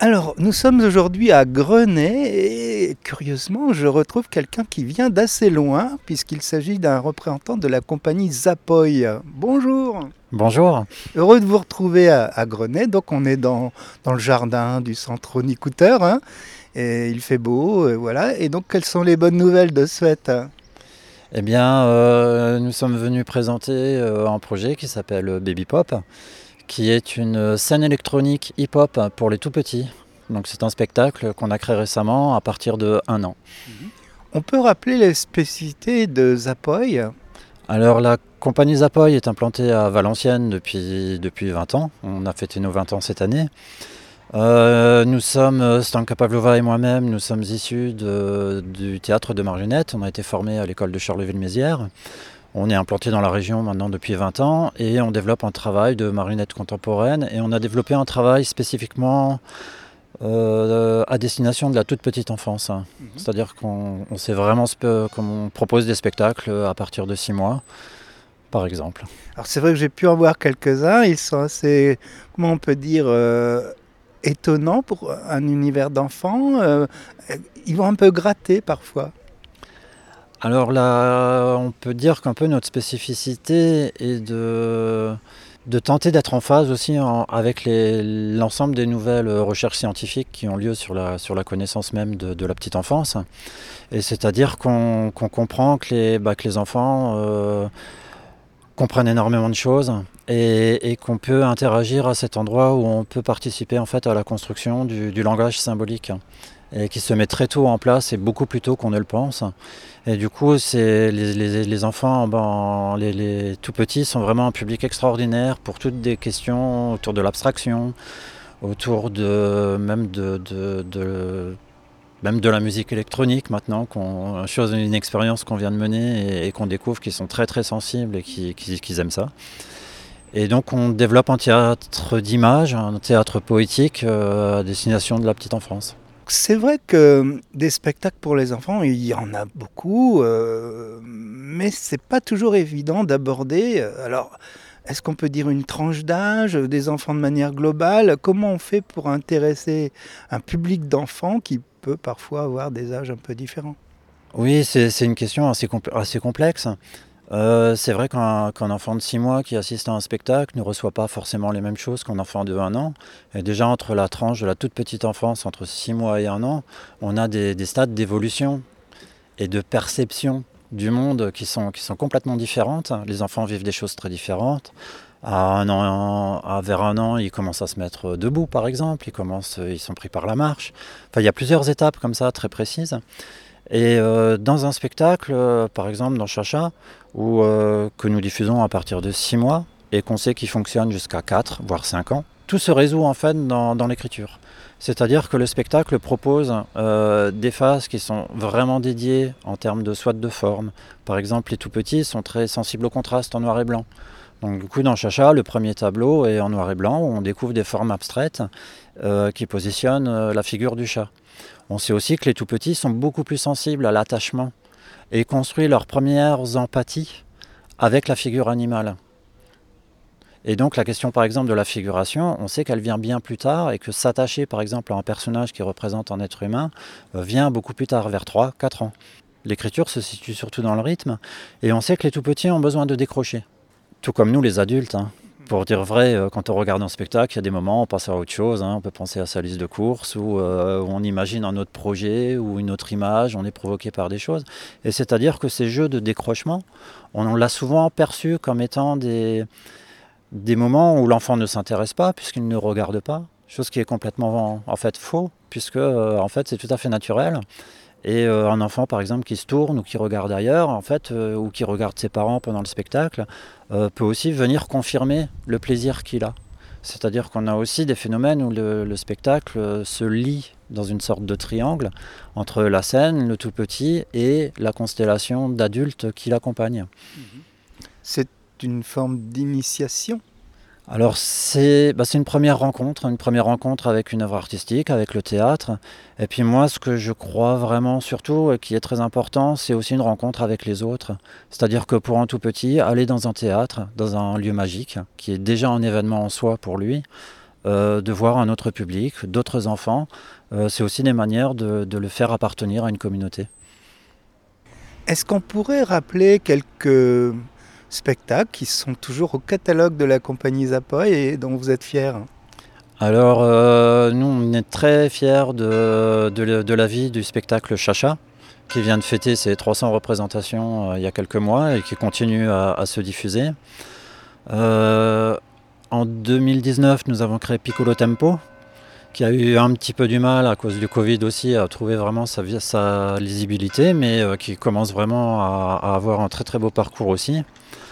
Alors, nous sommes aujourd'hui à Grenay et curieusement, je retrouve quelqu'un qui vient d'assez loin puisqu'il s'agit d'un représentant de la compagnie Zapoy. Bonjour, Bonjour. heureux de vous retrouver à Grenay. Donc, on est dans le jardin du centre Rony-Couteurs, hein, et il fait beau, voilà. Et donc, quelles sont les bonnes nouvelles de ce fait? Eh bien, nous sommes venus présenter un projet qui s'appelle Baby Pop, qui est une scène électronique hip-hop pour les tout petits. Donc c'est un spectacle qu'on a créé récemment à partir de 1 an. On peut rappeler les spécificités de Zapoy? Alors la compagnie Zapoy est implantée à Valenciennes depuis 20 ans. On a fêté nos 20 ans cette année. Nous sommes, Stanka Pavlova et moi-même, nous sommes issus du théâtre de Marionnettes. On a été formés à l'école de Charleville-Mézières. On est implanté dans la région maintenant depuis 20 ans et on développe un travail de marionnette contemporaine et on a développé un travail spécifiquement à destination de la toute petite enfance. C'est-à-dire qu'on sait vraiment qu'on propose des spectacles à partir de 6 mois, par exemple. Alors, c'est vrai que j'ai pu en voir quelques-uns. Ils sont assez, comment on peut dire, étonnants pour un univers d'enfant. Ils vont un peu gratter parfois. Alors là, on peut dire qu'un peu notre spécificité est de tenter d'être en phase aussi avec l'ensemble des nouvelles recherches scientifiques qui ont lieu sur la connaissance même de la petite enfance. Et c'est-à-dire qu'on comprend que les enfants comprennent énormément de choses et qu'on peut interagir à cet endroit où on peut participer en fait à la construction du langage symbolique et qui se met très tôt en place et beaucoup plus tôt qu'on ne le pense. Et du coup, les enfants, les tout petits sont vraiment un public extraordinaire pour toutes des questions autour de l'abstraction, autour même de la musique électronique maintenant, une expérience qu'on vient de mener et qu'on découvre qui sont très très sensibles et qui aiment ça. Et donc on développe un théâtre d'image, un théâtre poétique à destination de la petite enfance. C'est vrai que des spectacles pour les enfants, il y en a beaucoup, mais c'est pas toujours évident d'aborder. Alors, est-ce qu'on peut dire une tranche d'âge, des enfants de manière globale? Comment on fait pour intéresser un public d'enfants qui peut parfois avoir des âges un peu différents? Oui, c'est une question assez complexe. C'est vrai qu'un enfant de 6 mois qui assiste à un spectacle ne reçoit pas forcément les mêmes choses qu'un enfant de 1 an. Et déjà entre la tranche de la toute petite enfance, entre 6 mois et 1 an, on a des stades d'évolution et de perception du monde qui sont complètement différentes. Les enfants vivent des choses très différentes. Vers 1 an, ils commencent à se mettre debout par exemple, ils sont pris par la marche. Enfin, il y a plusieurs étapes comme ça très précises. Et dans un spectacle, par exemple dans Chacha, que nous diffusons à partir de 6 mois et qu'on sait qu'il fonctionne jusqu'à 4, voire 5 ans, tout se résout en fait dans l'écriture. C'est-à-dire que le spectacle propose des phases qui sont vraiment dédiées en termes soit de forme. Par exemple, les tout petits sont très sensibles au contraste en noir et blanc. Donc du coup dans Chacha, le premier tableau est en noir et blanc où on découvre des formes abstraites qui positionnent la figure du chat. On sait aussi que les tout petits sont beaucoup plus sensibles à l'attachement et construisent leurs premières empathies avec la figure animale. Et donc la question par exemple de la figuration, on sait qu'elle vient bien plus tard et que s'attacher par exemple à un personnage qui représente un être humain vient beaucoup plus tard, vers 3-4 ans. L'écriture se situe surtout dans le rythme et on sait que les tout petits ont besoin de décrocher, tout comme nous les adultes. Pour dire vrai, quand on regarde un spectacle, il y a des moments où on pense à autre chose. On peut penser à sa liste de courses, ou on imagine un autre projet ou une autre image, on est provoqué par des choses. Et c'est-à-dire que ces jeux de décrochement, on l'a souvent perçu comme étant des moments où l'enfant ne s'intéresse pas, puisqu'il ne regarde pas. Chose qui est complètement en fait faux, puisque en fait c'est tout à fait naturel. Et un enfant, par exemple, qui se tourne ou qui regarde ailleurs, en fait, ou qui regarde ses parents pendant le spectacle, peut aussi venir confirmer le plaisir qu'il a. C'est-à-dire qu'on a aussi des phénomènes où le spectacle se lie dans une sorte de triangle entre la scène, le tout petit et la constellation d'adultes qui l'accompagnent. C'est une forme d'initiation. Alors c'est une première rencontre avec une œuvre artistique, avec le théâtre. Et puis moi, ce que je crois vraiment surtout, et qui est très important, c'est aussi une rencontre avec les autres. C'est-à-dire que pour un tout petit, aller dans un théâtre, dans un lieu magique, qui est déjà un événement en soi pour lui, de voir un autre public, d'autres enfants. C'est aussi des manières de le faire appartenir à une communauté. Est-ce qu'on pourrait rappeler quelques spectacles qui sont toujours au catalogue de la compagnie Zapoy et dont vous êtes fiers? Alors, nous, on est très fiers de la vie du spectacle Chacha, qui vient de fêter ses 300 représentations il y a quelques mois et qui continue à se diffuser. En 2019, nous avons créé Piccolo Tempo, qui a eu un petit peu du mal à cause du Covid aussi à trouver vraiment sa lisibilité, mais qui commence vraiment à avoir un très très beau parcours aussi.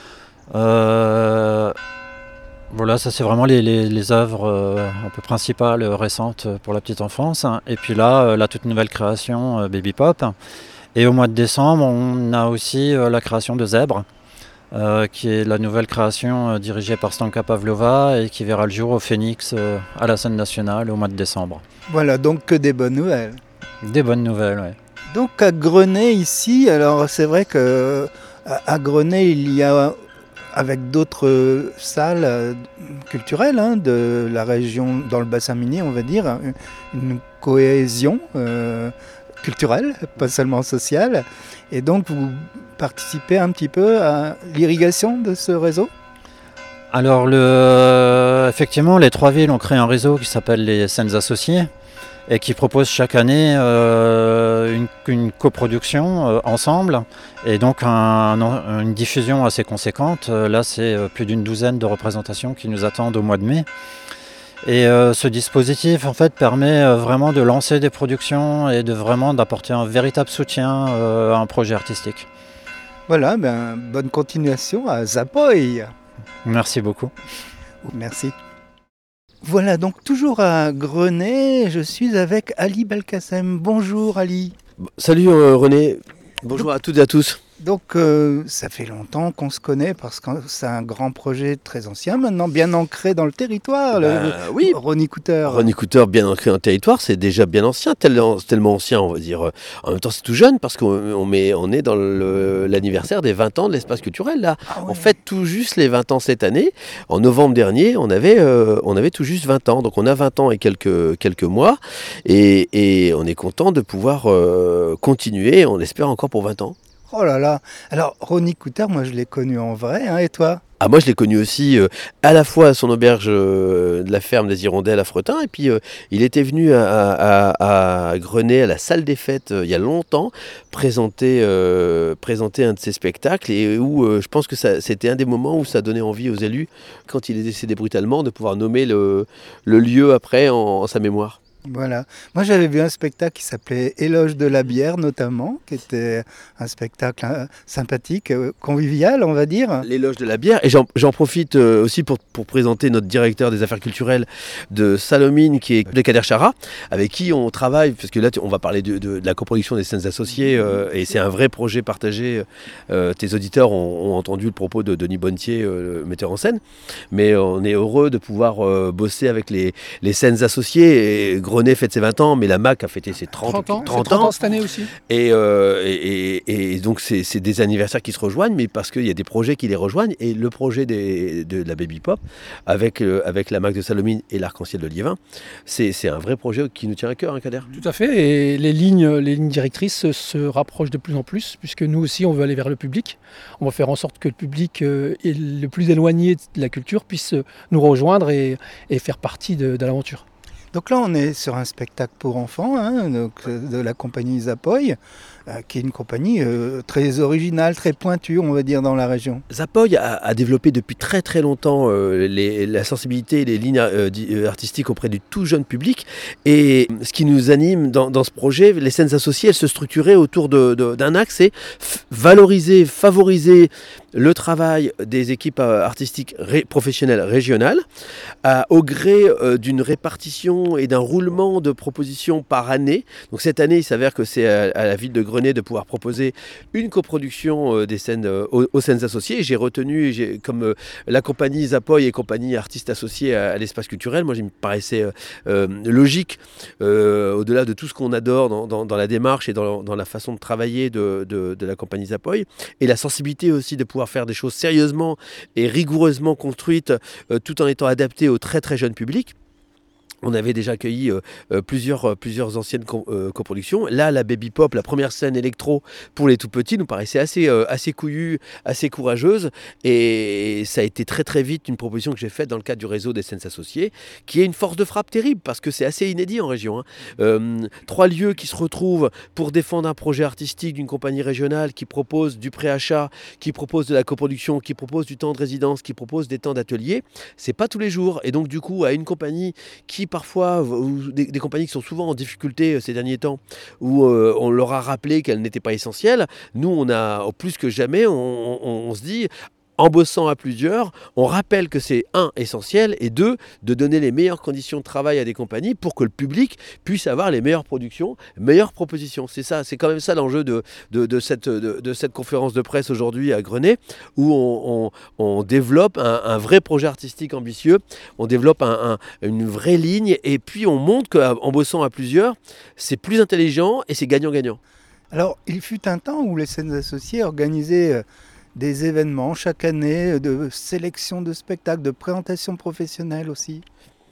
Voilà, ça c'est vraiment les œuvres un peu principales récentes pour la petite enfance. Et puis là, la toute nouvelle création Baby Pop. Et au mois de décembre, on a aussi la création de Zèbre, qui est la nouvelle création dirigée par Stanka Pavlova et qui verra le jour au Phénix à la scène nationale au mois de décembre. Voilà, donc que des bonnes nouvelles. Des bonnes nouvelles, oui. Donc à Grenay ici, alors c'est vrai que à Grenay il y a, avec d'autres salles culturelles de la région, dans le bassin minier on va dire, une cohésion culturelle, pas seulement sociale. Et donc vous participez un petit peu à l'irrigation de ce réseau? Alors effectivement, les 3 villes ont créé un réseau qui s'appelle les Scènes Associées et qui propose chaque année une coproduction ensemble et donc une diffusion assez conséquente. Là, c'est plus d'une douzaine de représentations qui nous attendent au mois de mai. Et ce dispositif en fait permet vraiment de lancer des productions et d'apporter un véritable soutien à un projet artistique. Voilà, bonne continuation à Zapoy. Merci beaucoup. Merci. Voilà, donc toujours à Grenay, je suis avec Ali Belkacem. Bonjour Ali. Salut René, bonjour à toutes et à tous. Donc ça fait longtemps qu'on se connaît parce que c'est un grand projet très ancien maintenant, bien ancré dans le territoire. Oui, Ronnie Cooter. Ronnie Cooter bien ancré dans le territoire, c'est déjà bien ancien, tellement ancien on va dire. En même temps c'est tout jeune parce qu'on est dans l'anniversaire des 20 ans de l'espace culturel là. Ah ouais. On fête tout juste les 20 ans cette année. En novembre dernier on avait tout juste 20 ans, donc on a 20 ans et quelques mois et on est content de pouvoir continuer, on espère encore pour 20 ans. Oh là là. Alors Ronnie Cooter, moi je l'ai connu en vrai, et toi? Ah, moi je l'ai connu aussi à la fois à son auberge de la ferme des Hirondelles à Fretin et puis il était venu à Grenay à la salle des fêtes il y a longtemps présenter un de ses spectacles et où je pense que c'était un des moments où ça donnait envie aux élus quand il est décédé brutalement de pouvoir nommer le lieu après en sa mémoire. Voilà. Moi, j'avais vu un spectacle qui s'appelait Éloge de la bière, notamment, qui était un spectacle sympathique, convivial, on va dire. L'éloge de la bière. Et j'en profite aussi pour présenter notre directeur des affaires culturelles de Salomine, qui est de Kader Chara, avec qui on travaille, parce que là, on va parler de la coproduction des scènes associées, et c'est un vrai projet partagé. Tes auditeurs ont entendu le propos de Denis Bonnetier, metteur en scène. Mais on est heureux de pouvoir bosser avec les scènes associées. Et Grenay fête ses 20 ans, mais la MAC a fêté ses 30 ans cette année aussi. Et donc c'est des anniversaires qui se rejoignent, mais parce qu'il y a des projets qui les rejoignent. Et le projet de la Baby Pop, avec la MAC de Salomine et l'Arc-en-Ciel de Liévin, c'est un vrai projet qui nous tient à cœur, hein, Kader. Tout à fait, et les lignes directrices se rapprochent de plus en plus, puisque nous aussi on veut aller vers le public. On va faire en sorte que le public le plus éloigné de la culture puisse nous rejoindre et faire partie de l'aventure. Donc là, on est sur un spectacle pour enfants donc, de la compagnie Zapoy, qui est une compagnie très originale, très pointue, on va dire, dans la région. Zapoy a développé depuis très très longtemps la sensibilité et les lignes artistiques auprès du tout jeune public. Et ce qui nous anime dans ce projet, les scènes associées, elles se structuraient autour d'un axe, c'est valoriser, favoriser le travail des équipes artistiques professionnelles régionales au gré d'une répartition et d'un roulement de propositions par année. Donc cette année, il s'avère que c'est à la ville de Grenay de pouvoir proposer une coproduction des scènes aux scènes associées. J'ai retenu, comme la compagnie Zapoy et compagnie artistes associés à l'espace culturel, moi il me paraissait logique, au-delà de tout ce qu'on adore dans la démarche et dans la façon de travailler de la compagnie Zapoy, et la sensibilité aussi de pouvoir faire des choses sérieusement et rigoureusement construites tout en étant adaptées au très très jeune public. On avait déjà accueilli plusieurs anciennes coproductions. Là, la Baby Pop, la première scène électro pour les tout petits, nous paraissait assez couillue, assez courageuse. Et ça a été très très vite une proposition que j'ai faite dans le cadre du réseau des scènes associées, qui est une force de frappe terrible, parce que c'est assez inédit en région. 3 lieux qui se retrouvent pour défendre un projet artistique d'une compagnie régionale qui propose du préachat, qui propose de la coproduction, qui propose du temps de résidence, qui propose des temps d'atelier. C'est pas tous les jours. Et donc du coup, à une compagnie qui parfois, ou des compagnies qui sont souvent en difficulté ces derniers temps, où on leur a rappelé qu'elles n'étaient pas essentielles, nous, on a, plus que jamais, on se dit, en bossant à plusieurs, on rappelle que c'est essentiel, et 2, de donner les meilleures conditions de travail à des compagnies pour que le public puisse avoir les meilleures productions, meilleures propositions. C'est ça, c'est quand même ça l'enjeu de cette conférence de presse aujourd'hui à Grenay, où on développe un vrai projet artistique ambitieux, on développe une vraie ligne, et puis on montre qu'en bossant à plusieurs, c'est plus intelligent et c'est gagnant-gagnant. Alors, il fut un temps où les scènes associées organisaient des événements chaque année de sélection de spectacles, de présentation professionnelle aussi.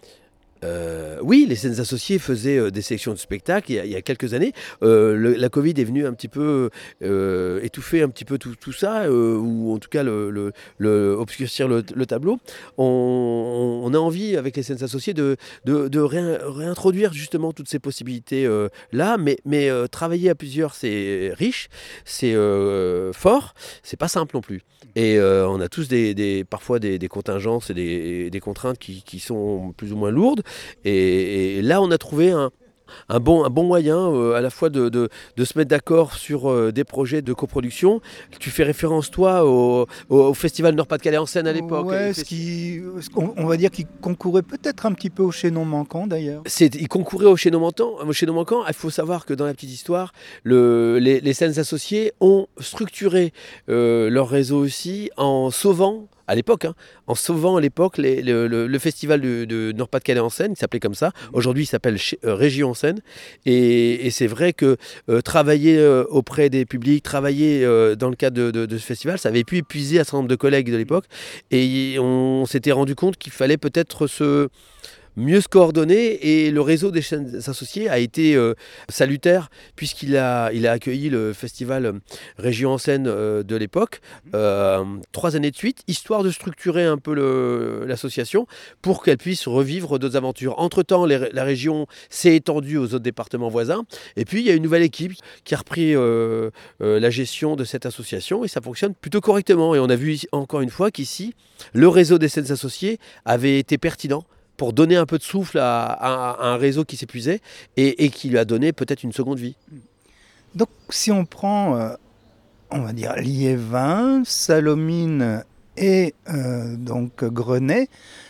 Oui, les scènes associées faisaient des sélections de spectacles il y a quelques années. La Covid est venue un petit peu étouffer un petit peu tout ça, ou en tout cas obscurcir le tableau. On a envie, avec les scènes associées, de réintroduire justement toutes ces possibilités-là, mais travailler à plusieurs, c'est riche, c'est fort, c'est pas simple non plus. Et on a tous parfois des contingences et des contraintes qui sont plus ou moins lourdes. Et là, on a trouvé un bon moyen à la fois de se mettre d'accord sur des projets de coproduction. Tu fais référence, toi, au Festival Nord-Pas-de-Calais en scène à l'époque. Ouais, on va dire qu'il concourait peut-être un petit peu au chaînon manquant d'ailleurs. Il concourait au chaînon manquant. Il faut savoir que dans la petite histoire, les scènes associées ont structuré leur réseau aussi en sauvant à l'époque, le festival de Nord-Pas-de-Calais en scène, qui s'appelait comme ça. Aujourd'hui, il s'appelle Région en scène. Et c'est vrai que travailler auprès des publics, travailler dans le cadre de ce festival, ça avait pu épuiser un certain nombre de collègues de l'époque. Et on s'était rendu compte qu'il fallait peut-être mieux se coordonner, et le réseau des chaînes associées a été salutaire, puisqu'il a accueilli le festival Région en scène de l'époque 3 années de suite, histoire de structurer un peu l'association pour qu'elle puisse revivre d'autres aventures. Entre-temps, la région s'est étendue aux autres départements voisins, et puis il y a une nouvelle équipe qui a repris la gestion de cette association, et ça fonctionne plutôt correctement. Et on a vu encore une fois qu'ici, le réseau des scènes associées avait été pertinent pour donner un peu de souffle à un réseau qui s'épuisait, et qui lui a donné peut-être une seconde vie. Donc si on prend, on va dire, Liévin, Salomine et donc Grenay,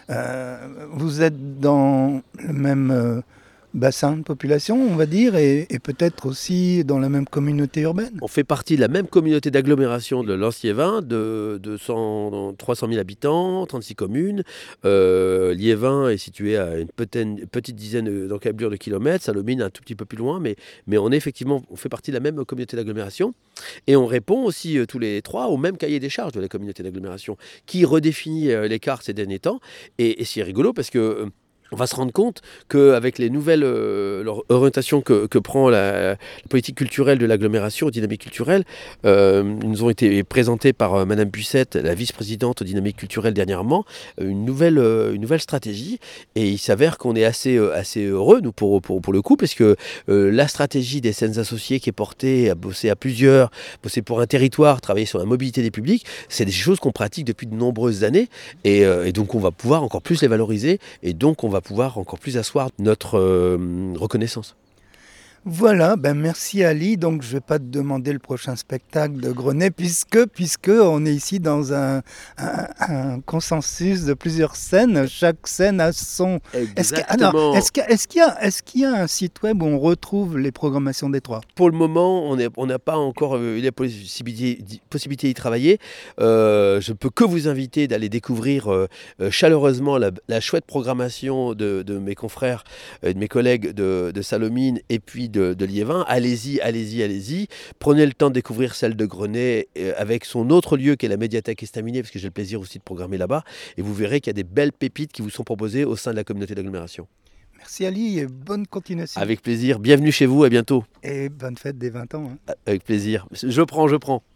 vous êtes dans le même bassin de population, on va dire, et peut-être aussi dans la même communauté urbaine. On fait partie de la même communauté d'agglomération de Lens-Liévin, de 300 000 habitants, 36 communes. Liévin est situé à une petite dizaine d'encablures de kilomètres, Salomine un tout petit peu plus loin, mais on fait partie de la même communauté d'agglomération. Et on répond aussi tous les 3 au même cahier des charges de la communauté d'agglomération, qui redéfinit l'écart ces derniers temps. Et c'est rigolo parce que on va se rendre compte qu'avec les nouvelles orientations que prend la politique culturelle de l'agglomération aux dynamiques culturelles, ils nous ont été présentés par Madame Bussette, la vice-présidente aux dynamiques culturelles dernièrement, une nouvelle stratégie. Et il s'avère qu'on est assez heureux, nous, pour le coup, parce que la stratégie des scènes associées qui est portée à bosser à plusieurs, bosser pour un territoire, travailler sur la mobilité des publics, c'est des choses qu'on pratique depuis de nombreuses années. Et donc on va pouvoir encore plus les valoriser, et donc on va pouvoir encore plus asseoir notre reconnaissance. Voilà, merci Ali. Donc je ne vais pas te demander le prochain spectacle de Grenay puisque on est ici dans un consensus de plusieurs scènes. Chaque scène a son... Exactement. Est-ce qu'il y a un site web où on retrouve les programmations des 3 ? Pour le moment, on n'a pas encore eu la possibilité d'y travailler. Je ne peux que vous inviter d'aller découvrir chaleureusement la chouette programmation de mes confrères et de mes collègues de Salomine et puis de Liévin. Allez-y. Prenez le temps de découvrir celle de Grenay avec son autre lieu qui est la médiathèque Estaminet, parce que j'ai le plaisir aussi de programmer là-bas. Et vous verrez qu'il y a des belles pépites qui vous sont proposées au sein de la communauté d'agglomération. Merci. Merci Ali et bonne continuation. Avec plaisir. Bienvenue chez vous, à bientôt. Et bonne fête des 20 ans. Hein. Avec plaisir. Je prends.